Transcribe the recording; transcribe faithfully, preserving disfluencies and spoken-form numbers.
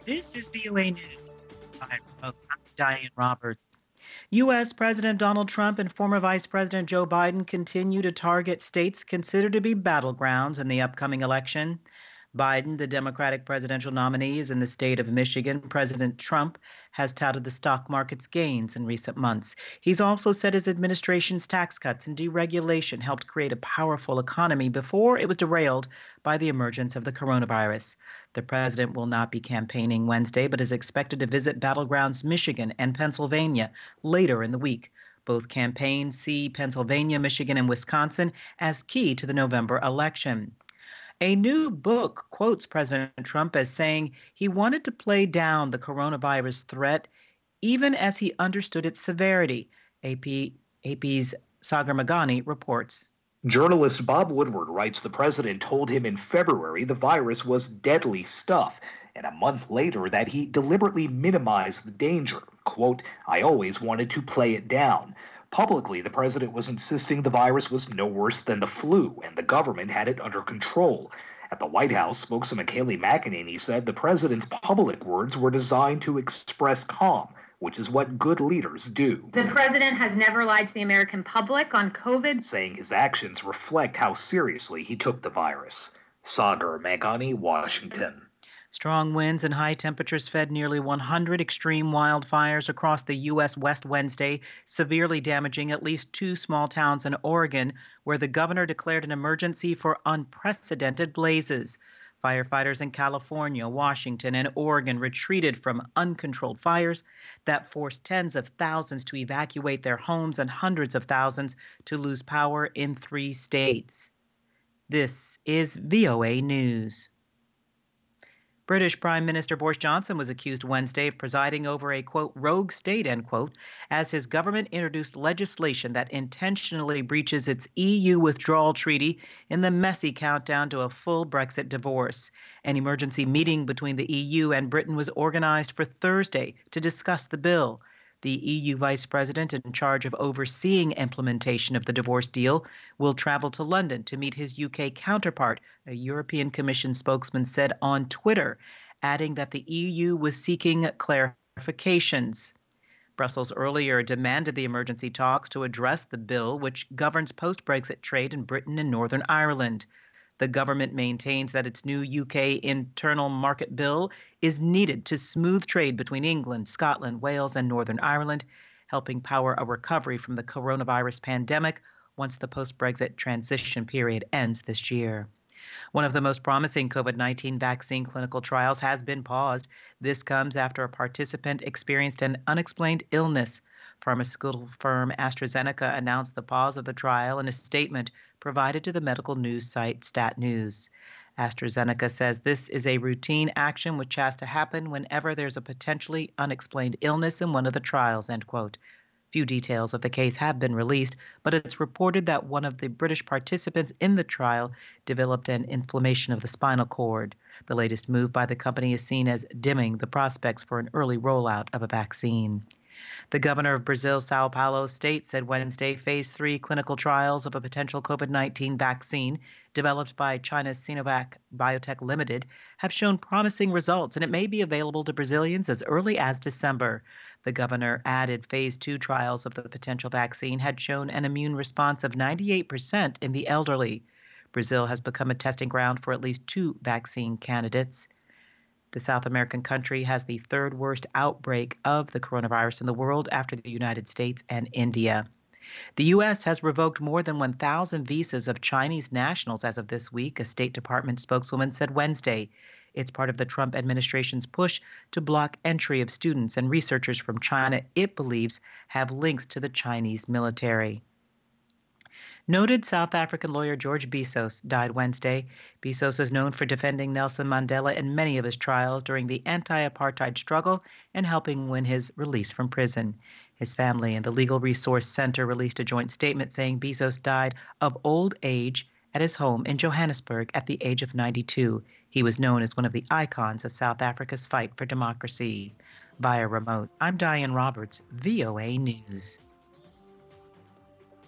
This is V O A News. I'm Diane Roberts. U S. President Donald Trump and former Vice President Joe Biden continue to target states considered to be battlegrounds in the upcoming election. Biden, the Democratic presidential nominee, is in the state of Michigan. President Trump has touted the stock market's gains in recent months. He's also said his administration's tax cuts and deregulation helped create a powerful economy before it was derailed by the emergence of the coronavirus. The president will not be campaigning Wednesday, but is expected to visit battlegrounds Michigan and Pennsylvania later in the week. Both campaigns see Pennsylvania, Michigan, and Wisconsin as key to the November election. A new book quotes President Trump as saying he wanted to play down the coronavirus threat even as he understood its severity. A P, A P's Sagar Meghani reports. Journalist Bob Woodward writes the president told him in February the virus was deadly stuff, and a month later that he deliberately minimized the danger. Quote, I always wanted to play it down. Publicly, the president was insisting the virus was no worse than the flu, and the government had it under control. At the White House, spokesman Kayleigh McEnany said the president's public words were designed to express calm, which is what good leaders do. The president has never lied to the American public on COVID, saying his actions reflect how seriously he took the virus. Sagar Meghani, Washington. Strong winds and high temperatures fed nearly one hundred extreme wildfires across the U S West Wednesday, severely damaging at least two small towns in Oregon, where the governor declared an emergency for unprecedented blazes. Firefighters in California, Washington, and Oregon retreated from uncontrolled fires that forced tens of thousands to evacuate their homes and hundreds of thousands to lose power in three states. This is V O A News. British Prime Minister Boris Johnson was accused Wednesday of presiding over a, quote, rogue state, end quote, as his government introduced legislation that intentionally breaches its E U withdrawal treaty in the messy countdown to a full Brexit divorce. An emergency meeting between the E U and Britain was organized for Thursday to discuss the bill. The E U vice president in charge of overseeing implementation of the divorce deal will travel to London to meet his U K counterpart, a European Commission spokesman said on Twitter, adding that the E U was seeking clarifications. Brussels earlier demanded the emergency talks to address the bill, which governs post-Brexit trade in Britain and Northern Ireland. The government maintains that its new U K internal market bill is needed to smooth trade between England, Scotland, Wales, and Northern Ireland, helping power a recovery from the coronavirus pandemic once the post-Brexit transition period ends this year. One of the most promising COVID nineteen vaccine clinical trials has been paused. This comes after a participant experienced an unexplained illness. Pharmaceutical firm AstraZeneca announced the pause of the trial in a statement provided to the medical news site Stat News. AstraZeneca says this is a routine action which has to happen whenever there's a potentially unexplained illness in one of the trials, end quote. Few details of the case have been released, but it's reported that one of the British participants in the trial developed an inflammation of the spinal cord. The latest move by the company is seen as dimming the prospects for an early rollout of a vaccine. The governor of Brazil's Sao Paulo state said Wednesday phase three clinical trials of a potential COVID nineteen vaccine developed by China's Sinovac Biotech Limited have shown promising results, and it may be available to Brazilians as early as December. The governor added phase two trials of the potential vaccine had shown an immune response of ninety-eight percent in the elderly. Brazil has become a testing ground for at least two vaccine candidates. The South American country has the third worst outbreak of the coronavirus in the world after the United States and India. The U S has revoked more than one thousand visas of Chinese nationals as of this week, a State Department spokeswoman said Wednesday. It's part of the Trump administration's push to block entry of students and researchers from China it believes have links to the Chinese military. Noted South African lawyer George Bizos died Wednesday. Bizos is known for defending Nelson Mandela in many of his trials during the anti-apartheid struggle and helping win his release from prison. His family and the Legal Resource Center released a joint statement saying Bizos died of old age at his home in Johannesburg at the age of ninety-two. He was known as one of the icons of South Africa's fight for democracy. Via remote, I'm Diane Roberts, V O A News.